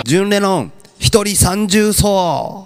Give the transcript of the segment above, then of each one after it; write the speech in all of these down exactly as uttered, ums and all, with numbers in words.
ジュン・レノン一人三重奏。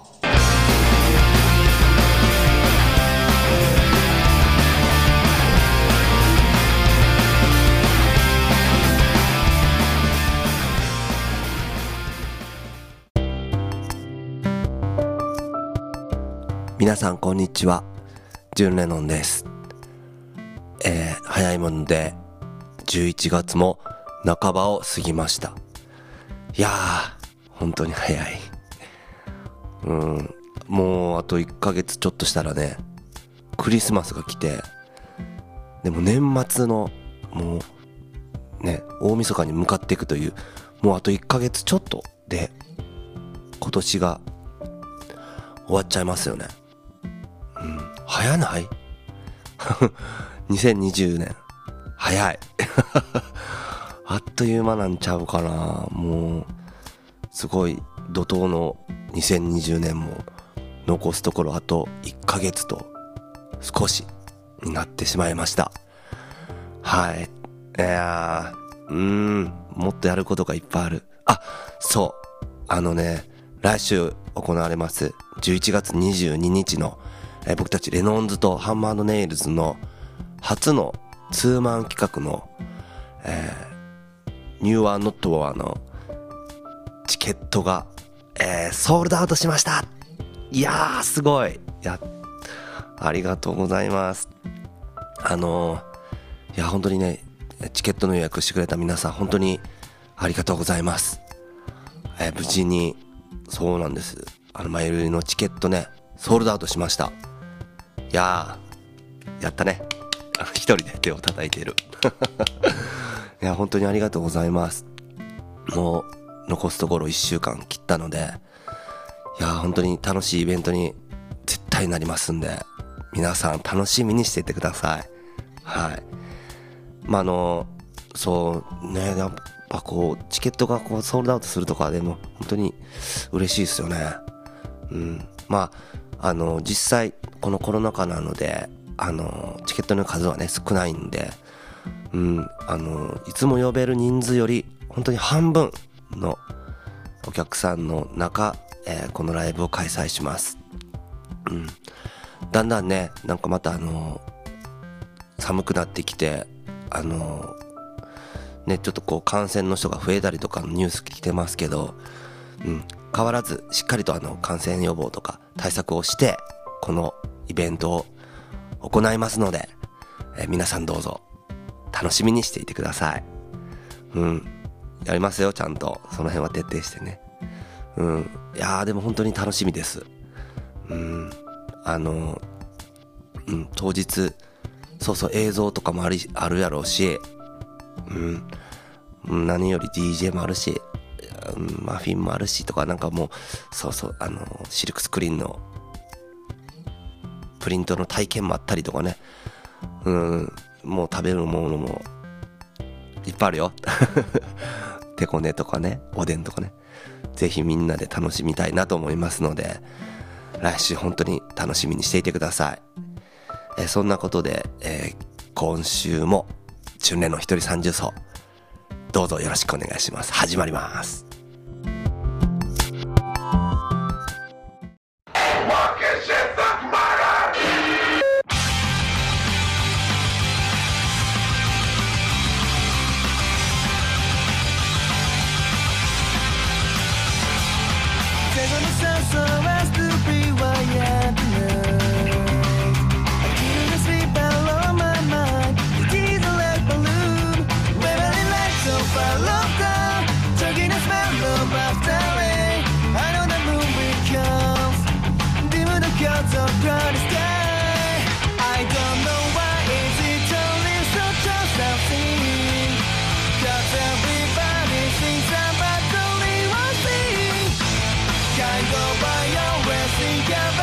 皆さんこんにちは、ジュン・レノンです。えー、早いものでじゅういちがつも半ばを過ぎました。いやー本当に早い。うんもうあといっかげつちょっとしたらねクリスマスが来て、でも年末のもうね大晦日に向かっていくという、もうあといっかげつちょっとで今年が終わっちゃいますよね。うん、早ないにせんにじゅうねん早いあっという間なんちゃうかな。もうすごい怒涛のにせんにじゅうねんも残すところあといっかげつと少しになってしまいました。はい。いやーうーんもっとやることがいっぱいある。あ、そうあのね来週行われますじゅういちがつにじゅうににちの、えー僕たちレノンズとハンマーネイルズの初のツーマン企画の、えー、ニューワーノットワーのチケットが、えー、ソールドアウトしました。いやーすごいやありがとうございます。あのー、いや本当にねチケットの予約してくれた皆さん本当にありがとうございます。えー、無事にそうなんです、あの前売りのチケットねソールドアウトしました。いやーやったね一人で手を叩いているいや本当にありがとうございます。もう残すところいっしゅうかん切ったので、いや本当に楽しいイベントに絶対なりますんで、皆さん楽しみにしていてください。はい。まああのそうねやっぱこうチケットがこうソールドアウトするとかでも本当に嬉しいですよね。うんまああの実際このコロナ禍なのであのチケットの数はね少ないんで、うんあのいつも呼べる人数より本当に半分のお客さんの中、えー、このライブを開催します。うん、だんだんねなんかまたあの寒くなってきてあのねちょっとこう感染の人が増えたりとかのニュース来てますけど、うん、変わらずしっかりとあの感染予防とか対策をしてこのイベントを行いますので、えー、皆さんどうぞ楽しみにしていてください。うんやりますよちゃんとその辺は徹底してね。うんいやーでも本当に楽しみです。うんあのうん当日そうそう映像とかもありあるやろうし、うん何より ディージェー もあるし、うん、マフィンもあるしとかなんかもうそうそうあのシルクスクリーンのプリントの体験もあったりとかね、うんもう食べるものもいっぱいあるよ手こねとかねおでんとかね、ぜひみんなで楽しみたいなと思いますので来週本当に楽しみにしていてください。えー、そんなことで、えー、今週も純恋の一人三重奏どうぞよろしくお願いします。始まります。 Can't go by your racing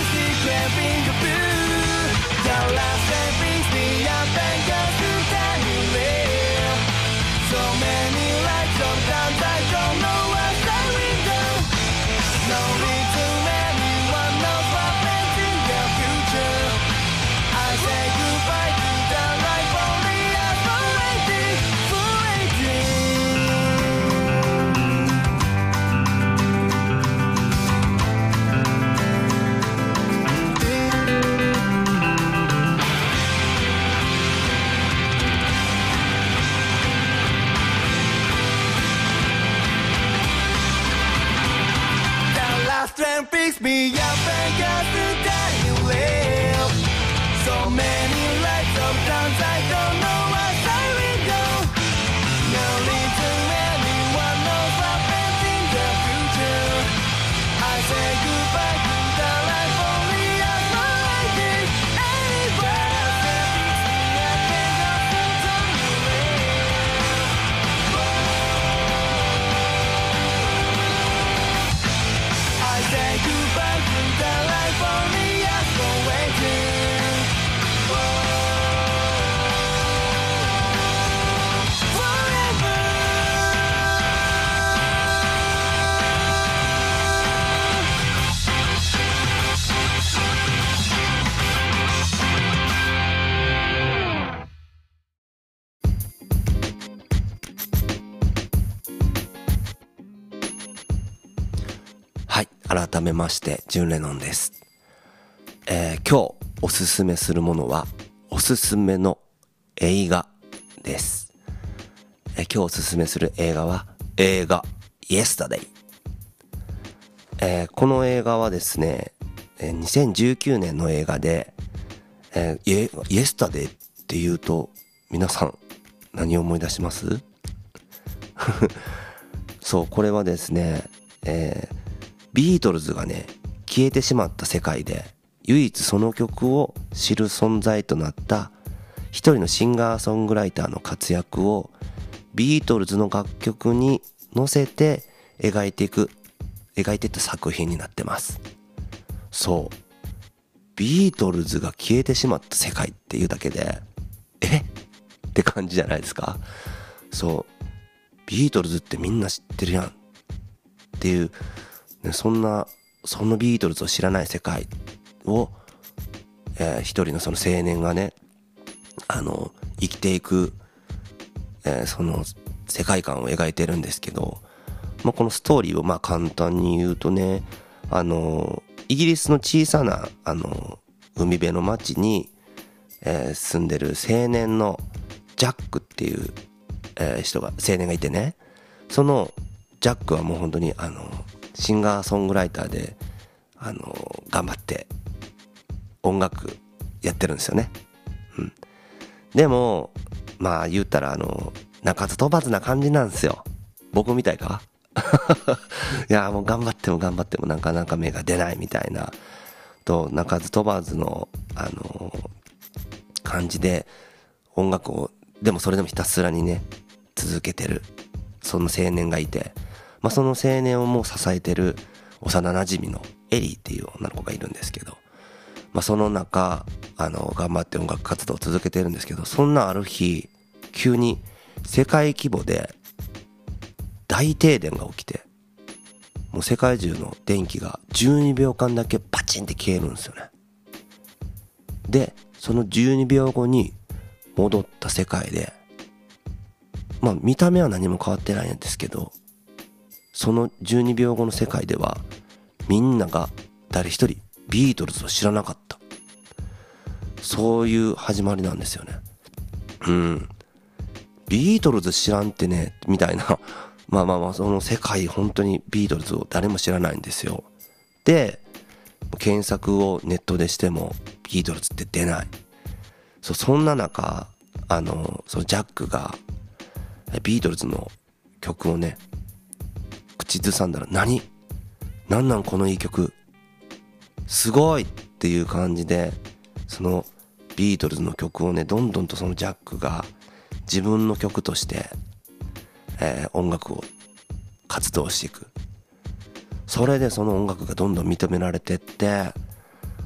Picks me up and got the day you live. So many lights, sometimes I don't know where I will go. No need to anyone knows what happens in the future. I say goodbye to the life only as long as I did. Anywhere that picks me up and got the day you live. I say goodbye to the life only as for waiting. Forever. はい、改めましてジュンレノンです。えー、今日おすすめするものはおすすめの映画です。えー、今日おすすめする映画は映画 Yesterday。えー、この映画はですね、えー、にせんじゅうきゅうねんの映画で、えー、Yesterday っていうと皆さん何を思い出します？そう、これはですね、えービートルズがね消えてしまった世界で唯一その曲を知る存在となった一人のシンガーソングライターの活躍をビートルズの楽曲に乗せて描いていく描いていった作品になってます。そう、ビートルズが消えてしまった世界っていうだけでえって感じじゃないですか。そう、ビートルズってみんな知ってるやんっていうね、そんなそのビートルズを知らない世界を、えー、一人のその青年がねあの生きていく、えー、その世界観を描いてるんですけど、まあ、このストーリーをまあ簡単に言うとね、あのイギリスの小さなあの海辺の町に、えー、住んでる青年のジャックっていう、えー、人が青年がいてね、そのジャックはもう本当にあのシンガーソングライターであの頑張って音楽やってるんですよね。うん。でもまあ言ったらあの鳴かず飛ばずな感じなんですよ。僕みたいか？いやもう頑張っても頑張ってもなかなか芽が出ないみたいなと鳴かず飛ばずのあの感じで音楽をでもそれでもひたすらにね続けてるその青年がいて。まあ、その青年をもう支えてる幼馴染のエリーっていう女の子がいるんですけど、まあ、その中あの頑張って音楽活動を続けてるんですけど、そんなある日急に世界規模で大停電が起きて、もう世界中の電気がじゅうにびょうかんだけパチンって消えるんですよね。でそのじゅうにびょうごに戻った世界で、まあ見た目は何も変わってないんですけど、そのじゅうにびょうごの世界ではみんなが誰一人ビートルズを知らなかった、そういう始まりなんですよね。うん、ビートルズ知らんってねみたいなまあまあまあその世界本当にビートルズを誰も知らないんですよ。で検索をネットでしてもビートルズって出ない。そう、そんな中あのそのジャックがビートルズの曲をね口ずさんだら、何なんなんこのいい曲すごいっていう感じで、そのビートルズの曲をねどんどんとそのジャックが自分の曲として、えー、音楽を活動していく。それでその音楽がどんどん認められてって、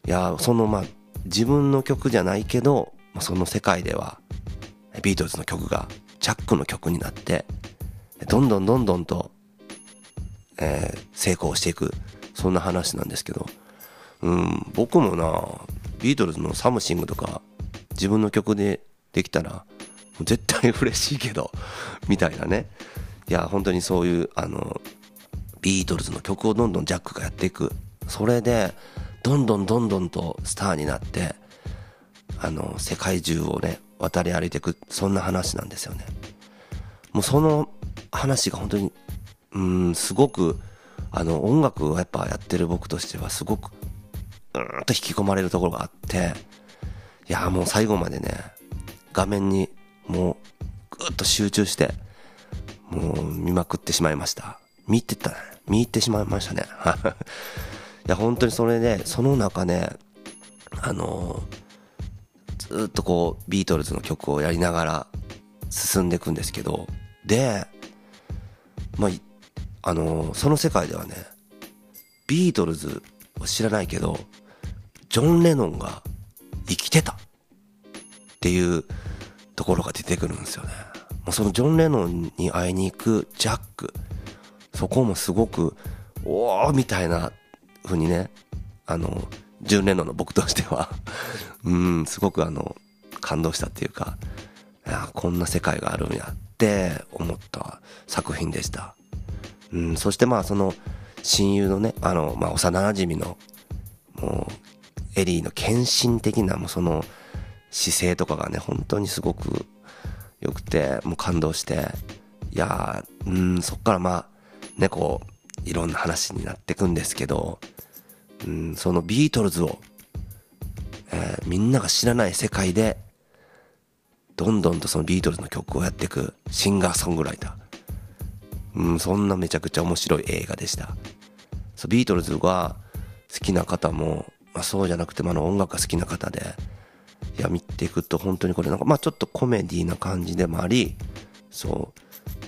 いやそのまあ自分の曲じゃないけどその世界ではビートルズの曲がジャックの曲になってどんどんどんどんと、えー、成功していく、そんな話なんですけど、うん僕もなビートルズのサムシングとか自分の曲でできたら絶対嬉しいけどみたいなね。いや本当にそういうあのビートルズの曲をどんどんジャックがやっていく、それでどんどんどんどんとスターになってあの世界中をね渡り歩いていく、そんな話なんですよね。もうその話が本当にうんすごくあの音楽をやっぱやってる僕としてはすごくうーんと引き込まれるところがあって、いやもう最後までね画面にもうぐーっと集中してもう見まくってしまいました。見てたね見入ってしまいましたねいや本当にそれでその中ねあのー、ずっとこうビートルズの曲をやりながら進んでいくんですけど、でまああのー、その世界ではねビートルズを知らないけどジョン・レノンが生きてたっていうところが出てくるんですよね。もうそのジョン・レノンに会いに行くジャック、そこもすごくおーみたいな風にねあのジョン・レノンの僕としてはうんすごくあの感動したっていうか、いやこんな世界があるんやって思った作品でした。うん、そしてまあその親友のねあの、まあ、幼なじみのもうエリーの献身的なもうその姿勢とかがね本当にすごく良くてもう感動して、いやーうんそっからまあねこういろんな話になってくんですけど、うんそのビートルズを、えー、みんなが知らない世界でどんどんとそのビートルズの曲をやっていくシンガーソングライター、うんそんなめちゃくちゃ面白い映画でした。そうビートルズが好きな方も、まあ、そうじゃなくて、まあ、の音楽が好きな方でいや見ていくと本当にこれなんかまあちょっとコメディな感じでもありそう、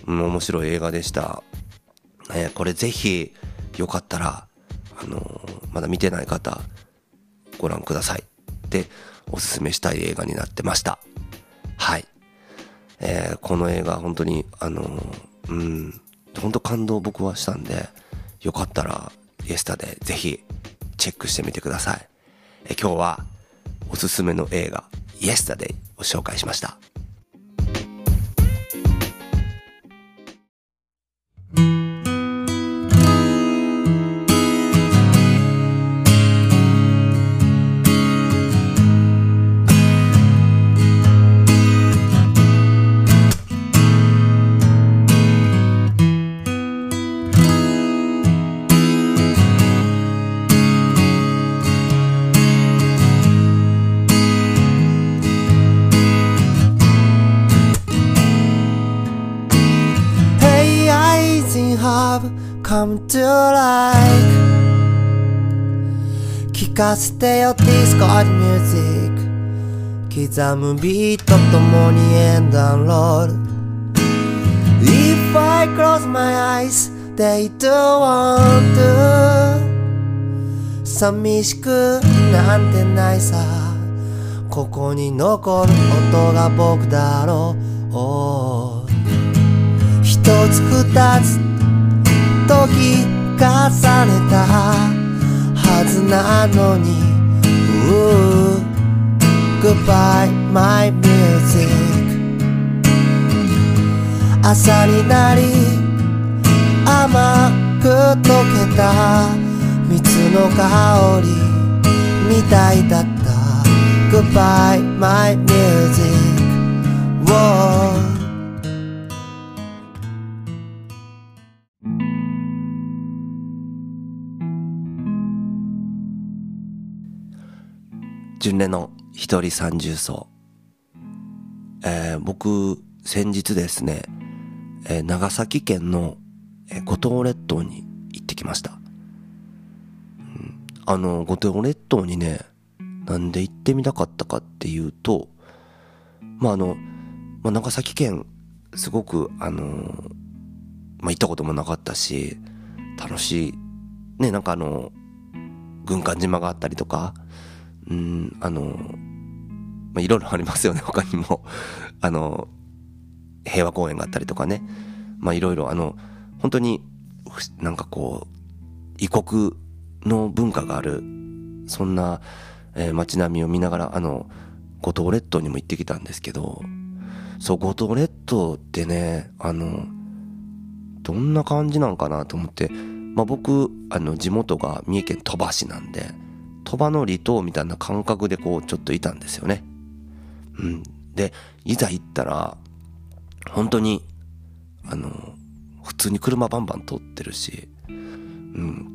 うん、面白い映画でした、えー、これぜひよかったら、あのー、まだ見てない方ご覧くださいっておすすめしたい映画になってました。はい、えー、この映画本当にあのー、うん本当感動僕はしたんで、よかったらイエスタでぜひチェックしてみてください。えー、今日はおすすめの映画イエスタでを紹介しました。 Come to like 聞かせてよ Discord music 刻むビートともにエンドンロール If I close my eyes they don't want to 寂しくなんてないさここに残る音が僕だろう、oh、一つ二つ時重ねたはずなのに Goodbye my music 朝になり甘く溶けた蜜の香りみたいだった Goodbye my music、oh 純恋の一人三重奏、えー、僕先日ですね、えー、長崎県の、えー、五島列島に行ってきました、うん、あの五島列島にねなんで行ってみたかったかっていうとまああの、まあ、長崎県すごくあのー、まあ行ったこともなかったし楽しいねなんかあの軍艦島があったりとかうん、あの、まあ、いろいろありますよね、他にも。あの、平和公園があったりとかね。まあいろいろあの、本当に、なんかこう、異国の文化がある、そんな、えー、街並みを見ながら、あの、五島列島にも行ってきたんですけど、そう、五島列島ってね、あの、どんな感じなんかなと思って、まあ僕、あの、地元が三重県鳥羽市なんで、鳥羽の離島みたいな感覚でこう、ちょっといたんですよね。うん。で、いざ行ったら、本当に、あの、普通に車バンバン通ってるし、うん、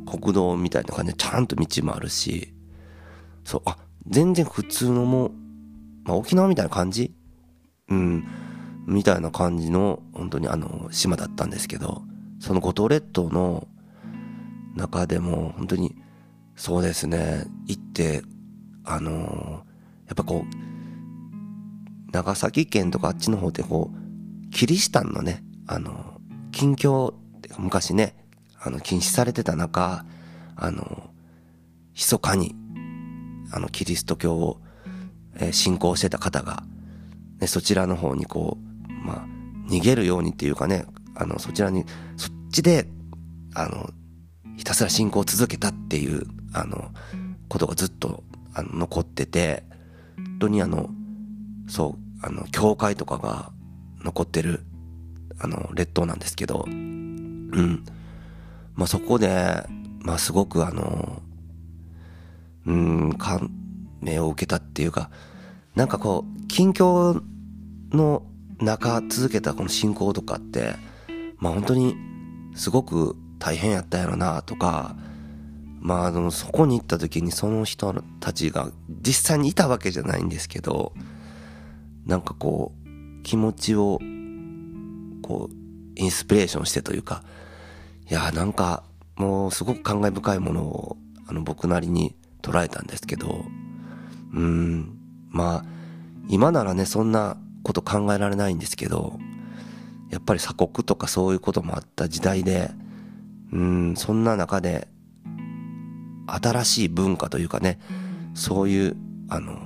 国道みたいな感じでちゃんと道もあるし、そう、あ、全然普通のもう、まあ沖縄みたいな感じうん、みたいな感じの、本当にあの、島だったんですけど、その五島列島の中でも、本当に、そうですね、行って、あの、やっぱこう、長崎県とかあっちの方でこう、キリシタンのね、あの、禁教って昔ね、あの、禁止されてた中、あの、密かに、あの、キリスト教を、えー信仰してた方が、ね、そちらの方にこう、まあ、逃げるようにっていうかね、あの、そちらに、そっちで、あの、ひたすら信仰を続けたっていう、あの、ことがずっと、あの、残ってて、本当にあの、そう、あの、教会とかが残ってる、あの、列島なんですけど、うん。まあ、そこで、まあ、すごくあの、うん、感銘を受けたっていうか、なんかこう、近況の中続けたこの信仰とかって、まあ本当にすごく大変やったやろなとか、まああの、そこに行った時にその人たちが実際にいたわけじゃないんですけど、なんかこう、気持ちを、こう、インスピレーションしてというか、いや、なんかもうすごく感慨深いものを、あの僕なりに捉えたんですけど、うーん、まあ、今ならね、そんなこと考えられないんですけど、やっぱり鎖国とかそういうこともあった時代で、うーん、そんな中で、新しい文化というかね、そういう、あの、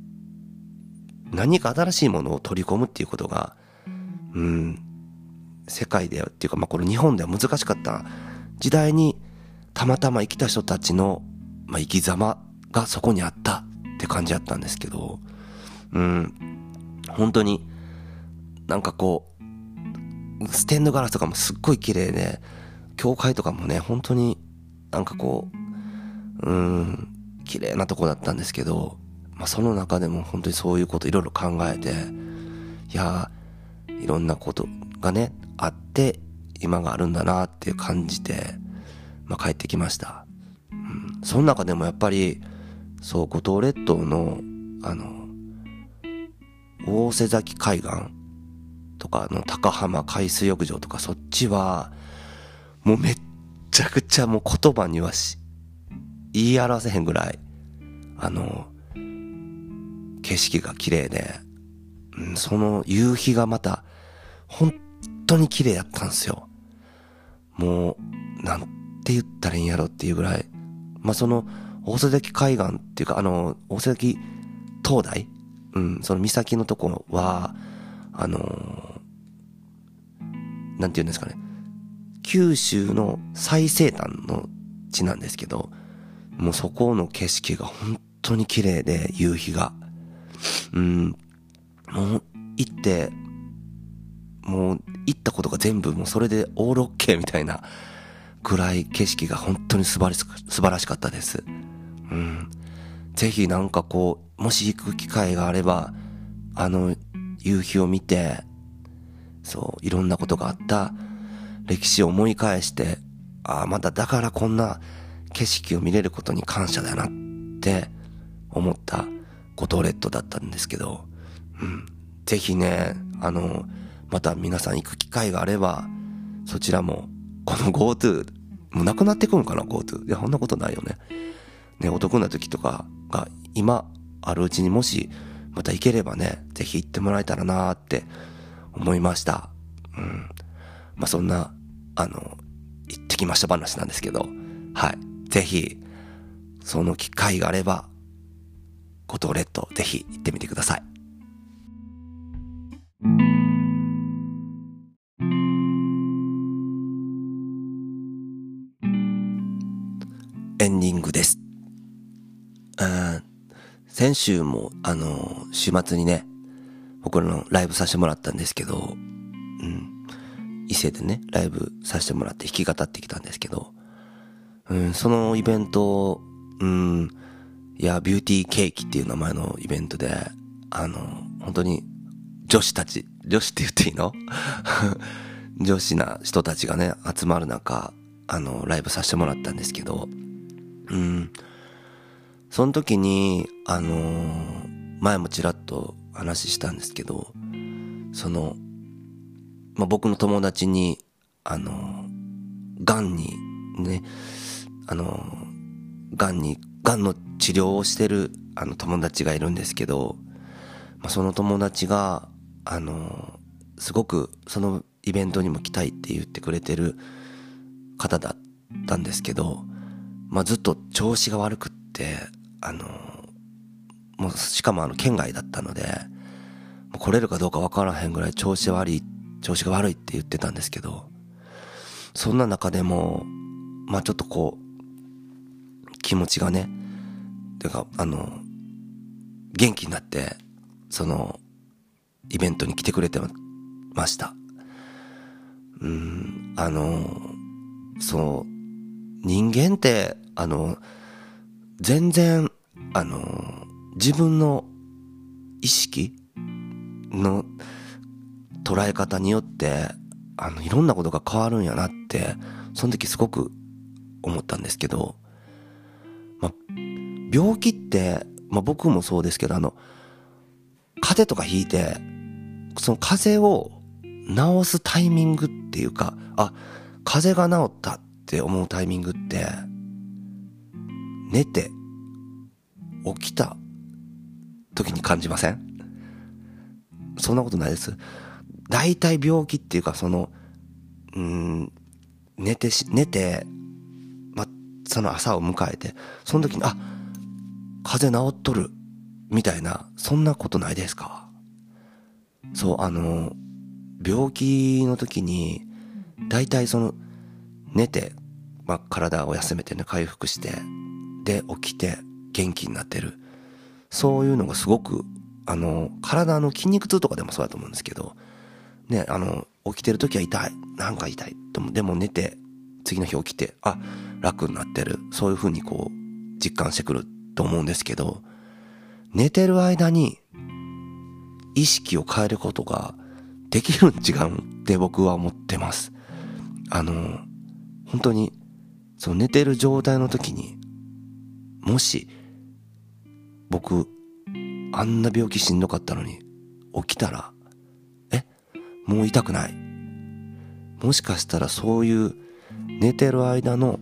何か新しいものを取り込むっていうことが、うん、世界でっていうか、まあこれ日本では難しかった時代に、たまたま生きた人たちの、まあ生き様がそこにあったって感じだったんですけど、うん、本当になんかこうステンドガラスとかもすっごい綺麗で、教会とかもね本当になんかこううん綺麗なとこだったんですけど、まあ、その中でも本当にそういうこといろいろ考えて、いやいろんなことがねあって今があるんだなって感じて、まあ、帰ってきました、うん、その中でもやっぱりそう五島列島のあの大瀬崎海岸とかの高浜海水浴場とか、そっちはもうめっちゃくちゃもう言葉にはし言い表せへんぐらいあの景色が綺麗で、うん、その夕日がまた本当に綺麗だったんですよ。もうなんて言ったらいいんやろっていうぐらい、まあその大瀬崎海岸っていうかあの大瀬崎灯台、うん、その岬のとこは、あのー、なんて言うんですかね、九州の最西端の地なんですけど、もうそこの景色が本当に綺麗で、夕日が。うん、もう行って、もう行ったことが全部もうそれでオールオッケーみたいなぐらい景色が本当に素晴らし素晴らしかったです。うん。ぜひなんかこう、もし行く機会があれば、あの夕日を見て、そう、いろんなことがあった歴史を思い返して、ああ、まだだからこんな景色を見れることに感謝だなって思った五島列島だったんですけど、うん。ぜひね、あの、また皆さん行く機会があれば、そちらも、この GoTo、もうなくなってくるのかな GoTo。いや、そんなことないよね。ね、お得な時とかが今あるうちにもしまた行ければね、ぜひ行ってもらえたらなーって思いました。うん。まあ、そんな、あの、行ってきました話なんですけど、はい。ぜひ、その機会があれば、 五島列島ぜひ行ってみてください。エンディングです。あ先週もあの週末にね僕のライブさせてもらったんですけど、うん、伊勢でねライブさせてもらって弾き語ってきたんですけど、うん、そのイベント、うん、いやビューティーケーキっていう名前のイベントで、あの本当に女子たち、女子って言っていいの女子な人たちがね集まる中、あのライブさせてもらったんですけど、うん、その時にあのー、前もちらっと話したんですけど、その、まあ、僕の友達にあのー、がんにね、あのー、がんにがんの治療をしてるあの友達がいるんですけど、まあ、その友達があのー、すごくそのイベントにも来たいって言ってくれてる方だったんですけど、まあ、ずっと調子が悪くって、あのもうしかもあの県外だったので来れるかどうか分からへんぐらい調子悪い調子が悪いって言ってたんですけど、そんな中でもまあちょっとこう気持ちがねてかあの元気になってそのイベントに来てくれてました。うーんあのそう人間ってあの全然あの自分の意識の捉え方によってあのいろんなことが変わるんやなってその時すごく思ったんですけど、ま、病気って、ま、僕もそうですけどあの風邪とかひいてその風邪を治すタイミングっていうか、あ、風邪が治ったって思うタイミングって寝て起きた時に感じません？そんなことないです。大体病気っていうかそのうーん寝てし寝てまその朝を迎えてその時にあ風邪治っとるみたいなそんなことないですか？そうあの病気の時に大体その寝て、まあ、体を休めてね回復してで起きて元気になってる、そういうのがすごくあの体の筋肉痛とかでもそうだと思うんですけどね、あの起きてる時は痛いなんか痛いともでも寝て次の日起きてあ楽になってる、そういう風にこう実感してくると思うんですけど、寝てる間に意識を変えることができるん違うんって僕は思ってます。あの本当にその寝てる状態の時にもし僕あんな病気しんどかったのに起きたらえもう痛くない、もしかしたらそういう寝てる間の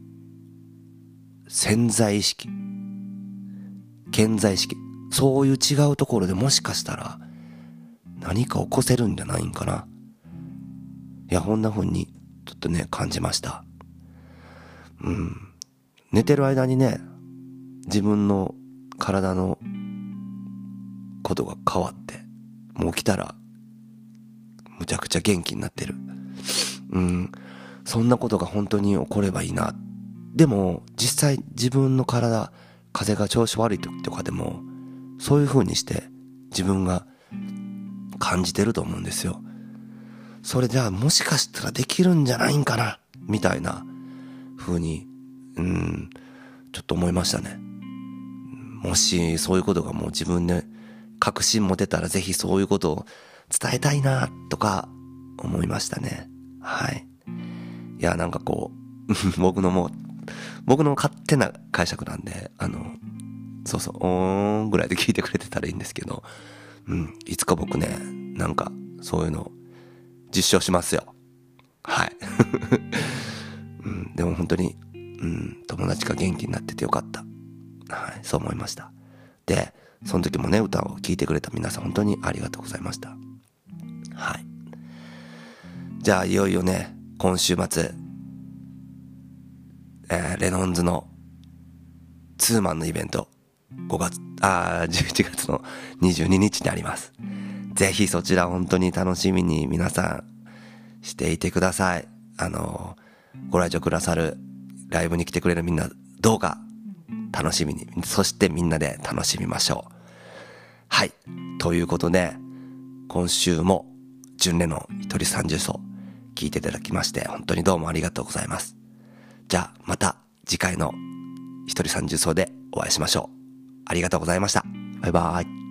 潜在意識顕在意識そういう違うところでもしかしたら何か起こせるんじゃないんかな。いやこんな風にちょっとね感じました。うん寝てる間にね自分の体のことが変わってもう起きたらむちゃくちゃ元気になってる、うんそんなことが本当に起こればいいな。でも実際自分の体風邪が調子悪い時とかでもそういう風にして自分が感じてると思うんですよ。それじゃあもしかしたらできるんじゃないんかなみたいな風にうんちょっと思いましたね。もしそういうことがもう自分で確信持てたらぜひそういうことを伝えたいなとか思いましたね。はい。いやなんかこう僕のもう僕の勝手な解釈なんであのそうそうおーんぐらいで聞いてくれてたらいいんですけど、うんいつか僕ねなんかそういうの実証しますよ。はい、うん、でも本当に、うん、友達が元気になっててよかった。はい、そう思いました。でその時もね歌を聴いてくれた皆さん本当にありがとうございました。はい。じゃあいよいよね今週末、えー、レノンズのツーマンのイベントごがつ、あー、じゅういちがつのにじゅうににちにあります。ぜひそちら本当に楽しみに皆さんしていてください。あのー、ご来場くださる、ライブに来てくれるみんな、どうか楽しみに、そしてみんなで楽しみましょう。はい。ということで、今週も純恋の一人三重奏聞いていただきまして本当にどうもありがとうございます。じゃあまた次回の一人三重奏でお会いしましょう。ありがとうございました。バイバイ。